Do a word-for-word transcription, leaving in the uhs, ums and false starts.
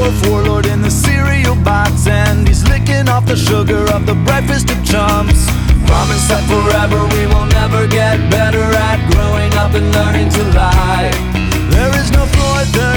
wolf warlord in the cereal box, and he's licking off the sugar of the breakfast of chumps. Promise that forever we will never get better at growing up and learning to lie. There is no floor, there